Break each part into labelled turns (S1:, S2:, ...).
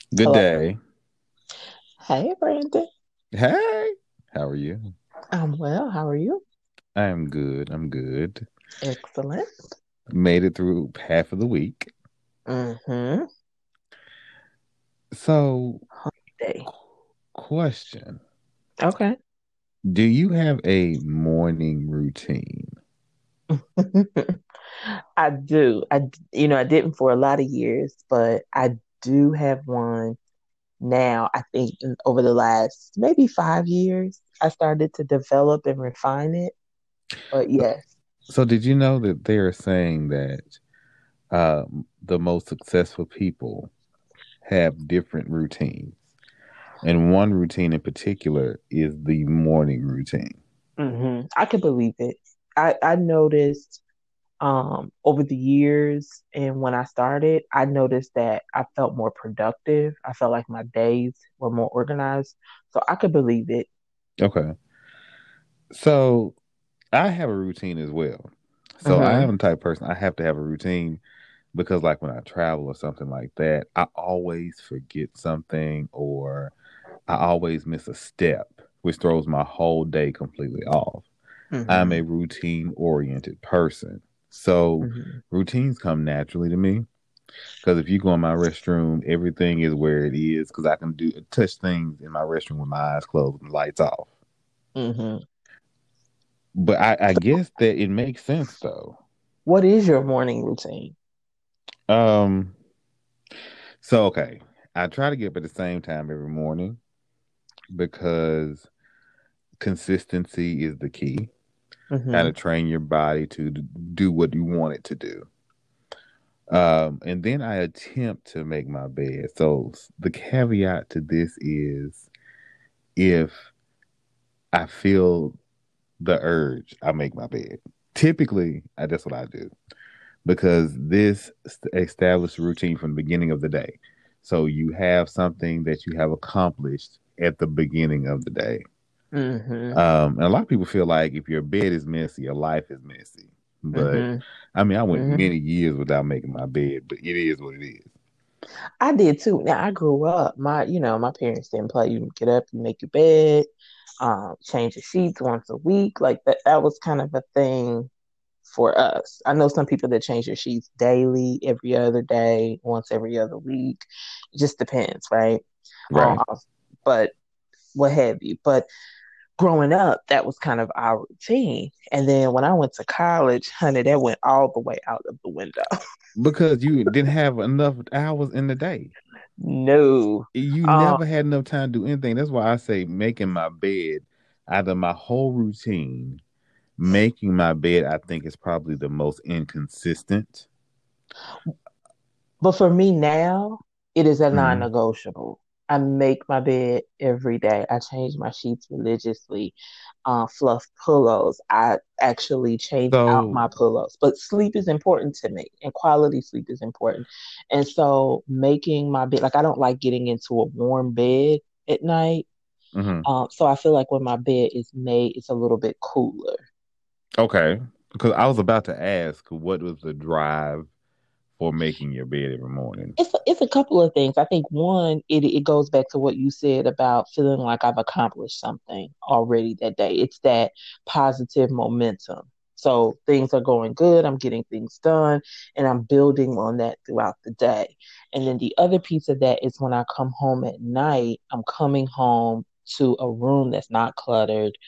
S1: Good
S2: Hello.
S1: day.
S2: Hey, Brandon.
S1: Hey, how are you?
S2: I'm well. How are you?
S1: I am good. I'm good.
S2: Excellent.
S1: Made it through half of the week.
S2: Mm-hmm.
S1: So,
S2: Day.
S1: qu- question.
S2: Okay.
S1: Do you have a morning routine?
S2: I do. I didn't for a lot of years, but I do have one now. I think over the last maybe 5 years, I started to develop and refine it. But yes.
S1: So, did you know that they are saying that the most successful people have different routines? And one routine in particular is the morning routine.
S2: I could believe it. I noticed over the years and when I started, I noticed that I felt more productive. I felt like my days were more organized. So I could believe it.
S1: Okay. So, I have a routine as well. So, I
S2: Hmm.
S1: am the type of person I have to have a routine because like when I travel or something like that, I always forget something or I always miss a step, which throws my whole day completely off. I'm
S2: Hmm.
S1: a routine oriented person. So
S2: Hmm.
S1: routines come naturally to me because if you go in my restroom, everything is where it is because I can do touch things in my restroom with my eyes closed and lights off.
S2: Hmm.
S1: But I guess that it makes sense though.
S2: What is your morning routine?
S1: Um, so okay, I try to get up at the same time every morning because consistency is the key. How
S2: Hmm.
S1: to train your body to do what you want it to do. And then I attempt to make my bed. So the caveat to this is if I feel the urge, I make my bed. Typically, that's what I do because this established routine from the beginning of the day. So you have something that you have accomplished at the beginning of the day.
S2: Hmm.
S1: And a lot of people feel like if your bed is messy, your life is messy. But
S2: Hmm.
S1: I mean, I went
S2: Hmm.
S1: many years without making my bed, but it is what it is.
S2: I did too. Now I grew up. My parents didn't play. You get up, you make your bed, change your sheets once a week. Like that. That was kind of a thing for us. I know some people that change their sheets daily, every other day, once every other week. It just depends, right?
S1: Right.
S2: But what have you. But growing up, that was kind of our routine. And then when I went to college, honey, that went all the way out of the window.
S1: Because you didn't have enough hours in the day.
S2: No.
S1: You
S2: Um,
S1: never had enough time to do anything. That's why I say making my bed out of my whole routine. Making my bed, I think, is probably the most inconsistent.
S2: but for me now, it is a
S1: Mhm.
S2: non-negotiable. I make my bed every day. I change my sheets religiously. Fluff pillows. I actually change out
S1: So,
S2: my pillows. But sleep is important to me, and quality sleep is important. And so, making my bed, like I don't like getting into a warm bed at night.
S1: mhm.
S2: So I feel like when my bed is made, it's a little bit cooler.
S1: Okay. Because I was about to ask, what was the drive for making your bed every morning?
S2: It's a couple of things. I think one, it goes back to what you said about feeling like I've accomplished something already that day. It's that positive momentum. So things are going good, I'm getting things done, and I'm building on that throughout the day. And then the other piece of that is when I come home at night, I'm coming home to a room that's not cluttered,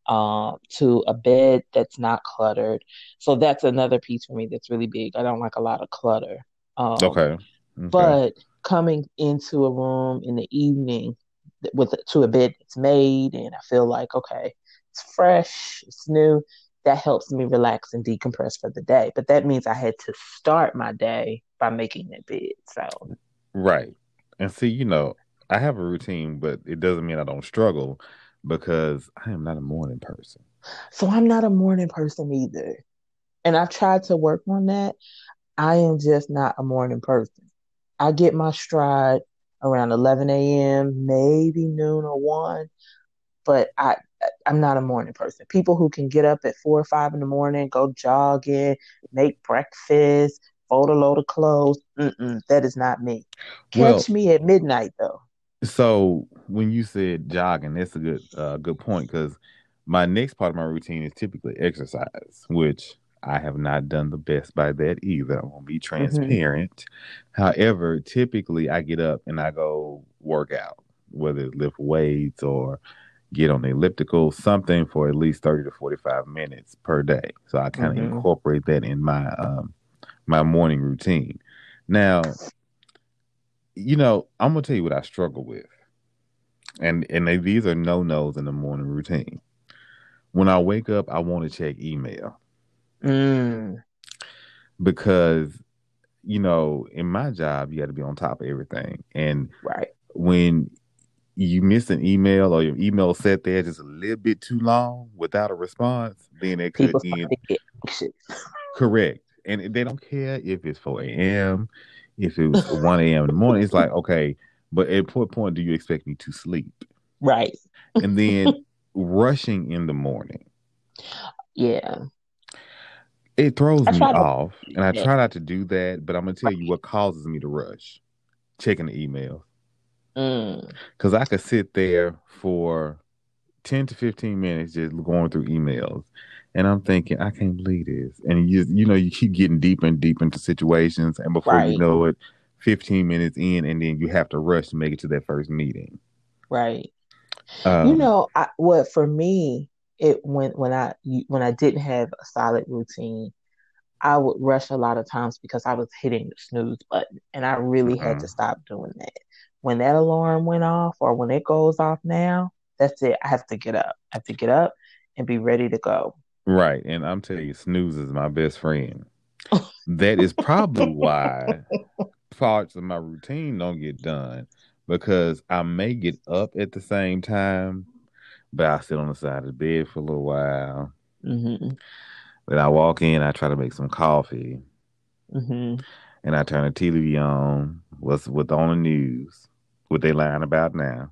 S2: to a bed that's not cluttered. So that's another piece for me that's really big. I don't like a lot of clutter. Um,
S1: Okay. Okay.
S2: but coming into a room in the evening with to a bed that's made, and I feel like okay, it's fresh, it's new. That helps me relax and decompress for the day. But that means I had to start my day by making that bed.
S1: Right. And see, I have a routine, but it doesn't mean I don't struggle because I am not a morning person.
S2: So I'm not a morning person either, and I've tried to work on that. I am just not a morning person. I get my stride around 11 a.m., maybe noon or 1, but I'm not a morning person. People who can get up at 4 or 5 in the morning, go jogging, make breakfast, fold a load of clothes. Mm-mm, that is not me.
S1: Well,
S2: Catch me at midnight though.
S1: so when you said jogging, that's a good point because my next part of my routine is typically exercise, which I have not done the best by that either. I won't be
S2: Hmm.
S1: transparent. However, typically I get up and I go work out, whether it's lift weights or get on the elliptical, something for at least 30 to 45 minutes per day. So I kind of
S2: Hmm.
S1: incorporate that in my morning routine. Now, I'm gonna tell you what I struggle with. These are no-nos in the morning routine. When I wake up, I want to check email
S2: Mm,
S1: because, in my job, you got to be on top of everything. And
S2: right.
S1: when you miss an email or your email sat there just a little bit too long without a response, then it could
S2: People start
S1: end
S2: to get anxious.
S1: correct. And they don't care if it's 4 a.m., if it was 1 a.m. in the morning. It's like, okay, but at what point do you expect me to sleep?
S2: Right.
S1: And then rushing in the morning.
S2: Yeah.
S1: It throws
S2: I
S1: me
S2: try to
S1: off, and I
S2: yeah.
S1: try not to do that, but I'm gonna tell you what causes me to rush. Checking the email.
S2: Mm,
S1: Because I could sit there for 10 to 15 minutes just going through emails. And I'm thinking, I can't believe this. And you keep getting deeper and deeper into situations, and before you
S2: right.
S1: know it, 15 minutes in, and then you have to rush to make it to that first meeting.
S2: Right.
S1: Um,
S2: What for me, it when I didn't have a solid routine, I would rush a lot of times because I was hitting the snooze button, and I really had to
S1: mm-mm.
S2: stop doing that. When that alarm went off, or when it goes off now, that's it. I have to get up. I have to get up and be ready to go.
S1: Right. And I'm telling you, snooze is my best friend. That is probably why parts of my routine don't get done because I may get up at the same time, but I sit on the side of the bed for a little while.
S2: Hmm.
S1: Then I walk in, I try to make some coffee,
S2: Hmm.
S1: and I turn the TV on. What's on the news? What they lying about now?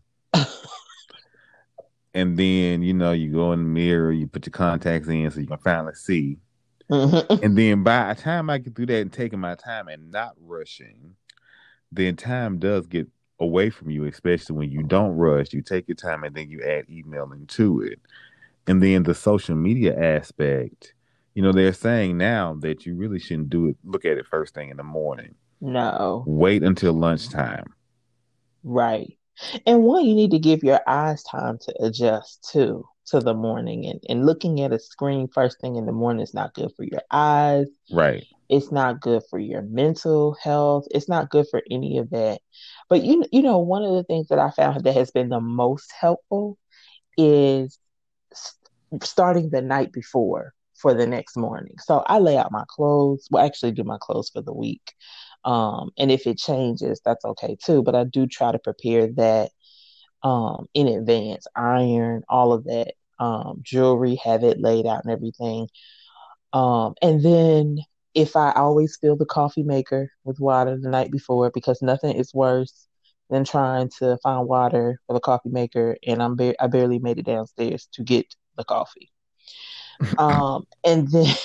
S1: And then you go in the mirror, you put your contacts in so you can finally see.
S2: Hmm.
S1: And then by the time I get through that and taking my time and not rushing, then time does get away from you, especially when you don't rush. You take your time and then you add emailing to it. And then the social media aspect, they're saying now that you really shouldn't do it, look at it first thing in the morning.
S2: No.
S1: Wait until lunchtime.
S2: Right. And one, you need to give your eyes time to adjust to the morning. And looking at a screen first thing in the morning is not good for your eyes.
S1: Right.
S2: It's not good for your mental health. It's not good for any of that. But one of the things that I found that has been the most helpful is s- starting the night before for the next morning. So I lay out my clothes. Well, actually do my clothes for the week. And if it changes, that's okay too. But I do try to prepare that in advance, iron, all of that, jewelry, have it laid out and everything. And then if I always fill the coffee maker with water the night before, because nothing is worse than trying to find water for the coffee maker, and I barely made it downstairs to get the coffee. And then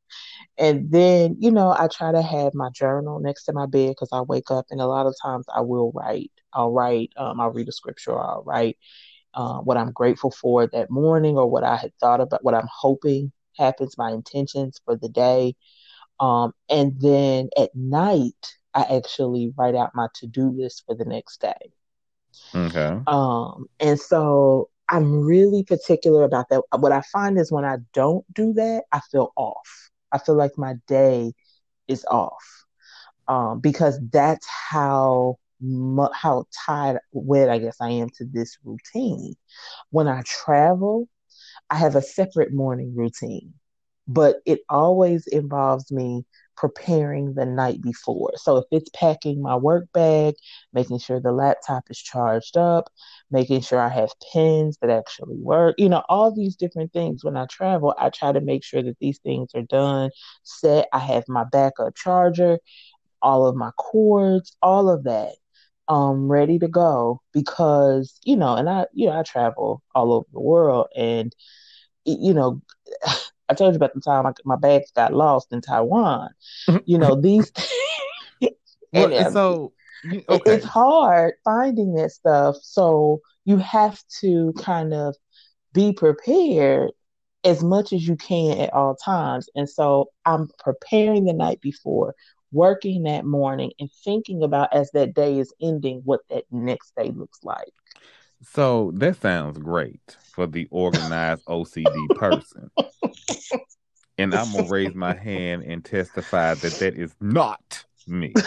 S2: I try to have my journal next to my bed because I wake up and a lot of times I will write. I'll write. I'll read a scripture. Or I'll write what I'm grateful for that morning or what I had thought about, what I'm hoping happens, my intentions for the day. And then at night, I actually write out my to-do list for the next day.
S1: Okay.
S2: And so I'm really particular about that. What I find is when I don't do that, I feel off. I feel like my day is off. Because that's how tied wed I guess I am to this routine. When I travel, I have a separate morning routine, but it always involves me preparing the night before. So if it's packing my work bag, making sure the laptop is charged up, making sure I have pens that actually work, all these different things. When I travel, I try to make sure that these things are done, set. I have my backup charger, all of my cords, all of that ready to go because and I travel all over the world and you know I told you about the time my bags got lost in Taiwan. You know, these,
S1: Well,
S2: and
S1: so
S2: it's
S1: okay.
S2: hard finding that stuff. So you have to kind of be prepared as much as you can at all times. And so I'm preparing the night before, working that morning, and thinking about as that day is ending what that next day looks like.
S1: So that sounds great for the organized OCD person. And I'm gonna raise my hand and testify that that is not me.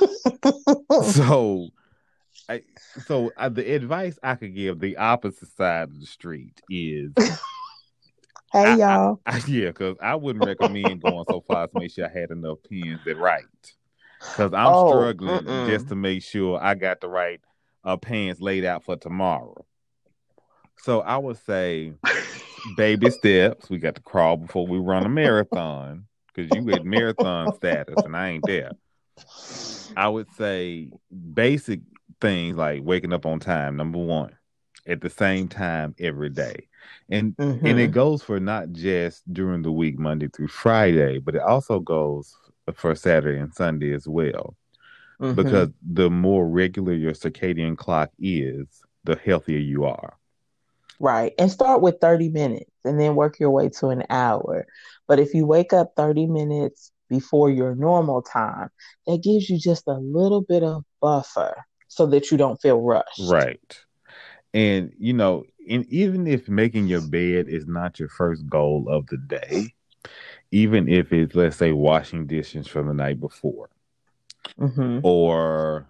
S1: So, I, the advice I could give the opposite side of the street is,
S2: Hey, y'all.
S1: yeah, because I wouldn't recommend going so far as to make sure I had enough pens that write. Because I'm
S2: Oh,
S1: struggling just to make sure I got the right pants laid out for tomorrow. So I would say baby steps. We got to crawl before we run a marathon because you at marathon status and I ain't there. I would say basic things like waking up on time, number one, at the same time every day. And it
S2: mm-hmm,
S1: goes for not just during the week, Monday through Friday, but it also goes for Saturday and Sunday as well.
S2: mm-hmm.
S1: Because the more regular your circadian clock is, the healthier you are.
S2: Right. And start with 30 minutes and then work your way to an hour. But if you wake up 30 minutes before your normal time, that gives you just a little bit of buffer so that you don't feel rushed.
S1: Right. And and even if making your bed is not your first goal of the day, even if it's, let's say, washing dishes from the night before,
S2: Mm-hmm.
S1: or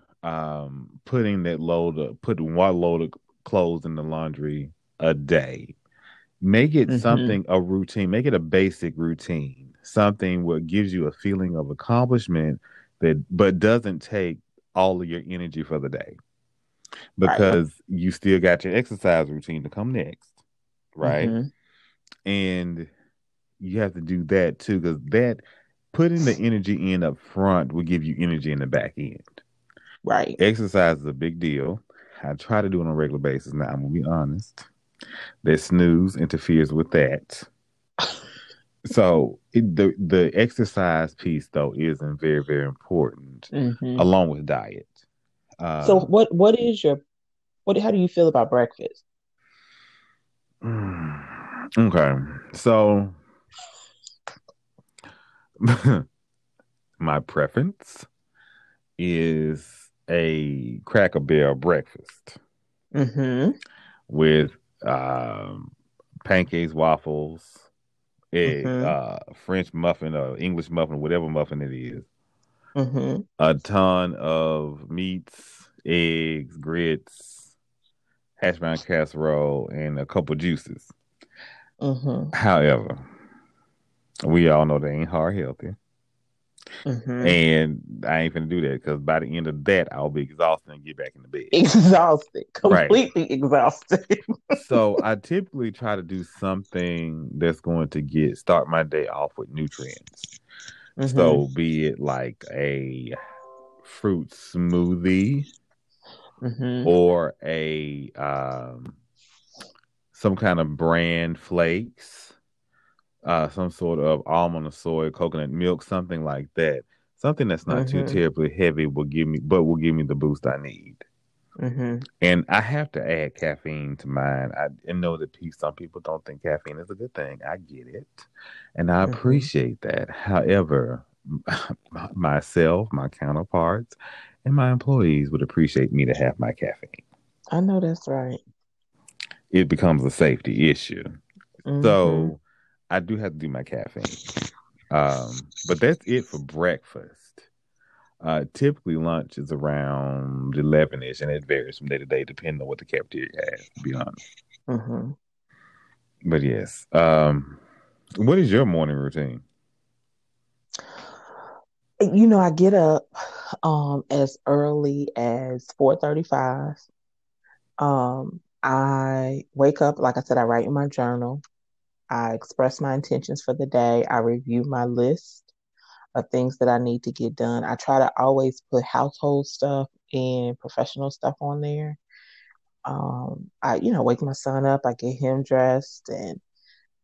S1: putting one load of clothes in the laundry a day, make it
S2: Mm-hmm.
S1: something, a routine, make it a basic routine, something what gives you a feeling of accomplishment that but doesn't take all of your energy for the day,
S2: Right.
S1: because you still got your exercise routine to come next, right?
S2: Mm-hmm.
S1: And you have to do that too, because that putting the energy in up front will give you energy in the back end.
S2: Right.
S1: Exercise is a big deal. I try to do it on a regular basis. Now, I'm gonna be honest. That snooze interferes with that. So the exercise piece though isn't very, very important,
S2: Mm-hmm.
S1: along with diet.
S2: So
S1: Um,
S2: what is your how do you feel about breakfast?
S1: okay, so my preference is a Cracker Barrel breakfast
S2: Mm-hmm.
S1: with um, pancakes, waffles, egg,
S2: Mm-hmm.
S1: French muffin, or English muffin, whatever muffin it is.
S2: Mm-hmm.
S1: A ton of meats, eggs, grits, hash brown casserole, and a couple juices.
S2: Mm-hmm.
S1: However, we all know they ain't heart healthy.
S2: Mm-hmm.
S1: And I ain't finna do that because by the end of that, I'll be exhausted and get back in the bed.
S2: Exhausted.
S1: Right.
S2: Completely exhausted.
S1: So I typically try to do something that's going to start my day off with nutrients.
S2: Mm-hmm.
S1: So be it like a fruit smoothie
S2: Mm-hmm.
S1: or a some kind of bran flakes, some sort of almond or soy, coconut milk, something like that. Something that's not too
S2: Mm-hmm.
S1: terribly heavy will give me the boost I need.
S2: Mm-hmm.
S1: And I have to add caffeine to mine. I know that some people don't think caffeine is a good thing. I get it, and I
S2: Mm-hmm.
S1: appreciate that. However, myself, my counterparts, and my employees would appreciate me to have my caffeine.
S2: I know that's right.
S1: It becomes a safety issue.
S2: Mm-hmm.
S1: So I do have to do my caffeine. But that's it for breakfast. Typically lunch is around 11-ish, and it varies from day to day depending on what the cafeteria has, to be honest.
S2: Mm-hmm.
S1: But yes. What is your morning routine?
S2: You know, I get up as early as 4:35. I wake up, like I said, I write in my journal. I express my intentions for the day. I review my list of things that I need to get done. I try to always put household stuff and professional stuff on there. I wake my son up, I get him dressed and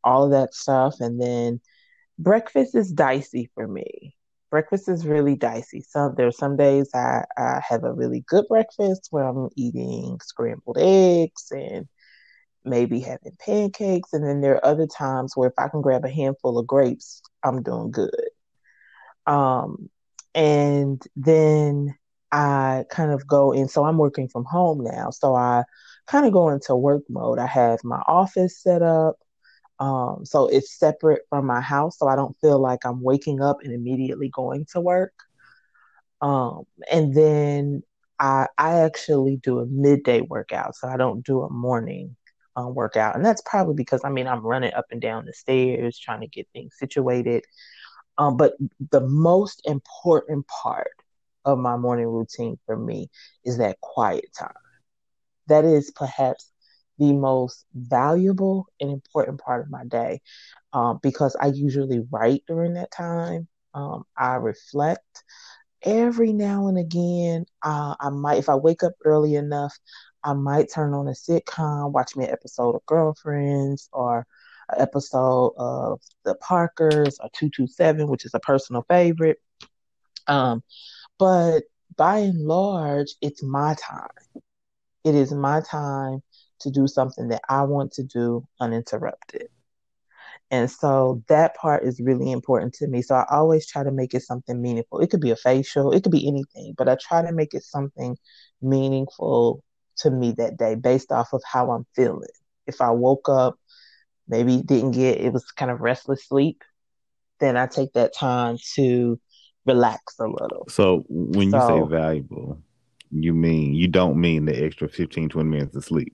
S2: all of that stuff. And then breakfast is dicey for me. Breakfast is really dicey. There's some days I have a really good breakfast where I'm eating scrambled eggs and maybe having pancakes. And then there are other times where if I can grab a handful of grapes, I'm doing good. Um, and then I kind of go in. So I'm working from home now. So I kind of go into work mode. I have my office set up. So it's separate from my house. So I don't feel like I'm waking up and immediately going to work. And then I actually do a midday workout. So I don't do a morning workout. And that's probably because I mean I'm running up and down the stairs trying to get things situated. But the most important part of my morning routine for me is that quiet time. That is perhaps the most valuable and important part of my day because I usually write during that time. I reflect every now and again. I might, if I wake up early enough, I might turn on a sitcom, watch me an episode of Girlfriends or an episode of The Parkers or 227, which is a personal favorite. Um, but by and large, it's my time. It is my time to do something that I want to do uninterrupted. And so that part is really important to me. So I always try to make it something meaningful. It could be a facial, it could be anything, but I try to make it something meaningful to me that day based off of how I'm feeling. If I woke up, maybe didn't get, it was kind of restless sleep, then I take that time to relax a little.
S1: So when you say
S2: So
S1: valuable, you don't mean the extra 15, 20 minutes of sleep.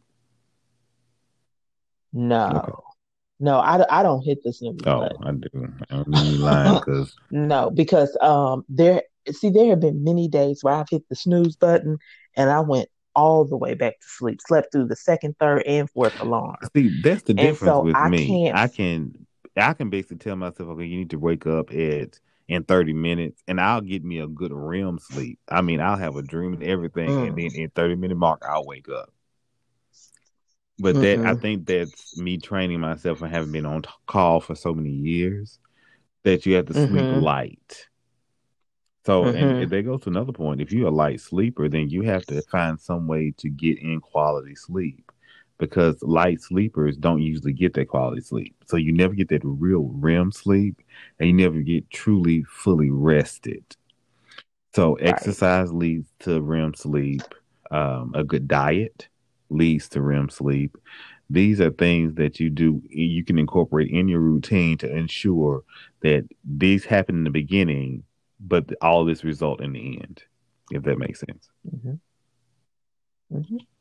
S1: Okay.
S2: no, no, I don't hit the snooze
S1: Oh,
S2: button.
S1: I do. I don't mean you lying because
S2: No, because there have been many days where I've hit the snooze button and I went all the way back to sleep, slept through the second, third, and fourth alarm.
S1: see, that's the
S2: And
S1: difference
S2: so
S1: with
S2: I
S1: me.
S2: can't.
S1: I can basically tell myself, okay, you need to wake up at in 30 minutes and I'll get me a good REM sleep. I mean, I'll have a dream and everything, and
S2: Mm,
S1: then in 30-minute mark, I'll wake up. But that I
S2: mm-mm,
S1: think that's me training myself and having been on call for so many years that you have to sleep
S2: mm-hmm,
S1: light. So, and
S2: mm-hmm.
S1: there goes to another point. If you're a light sleeper, then you have to find some way to get in quality sleep because light sleepers don't usually get that quality sleep. So you never get that real REM sleep and you never get truly fully rested. So
S2: Right.
S1: exercise leads to REM sleep. A good diet leads to REM sleep. These are things that you can incorporate in your routine to ensure that these happen in the beginning, but all this result in the end, if that makes sense.
S2: Mm-hmm, mm-hmm.